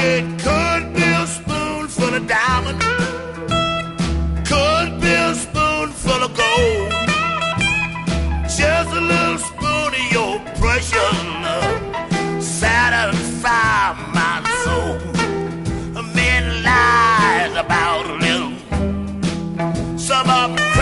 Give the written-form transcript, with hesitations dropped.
It could be a spoonful of diamond, could be a spoonful of gold, just a little spoon of your precious love satisfy my soul. Men lies about a little, some of them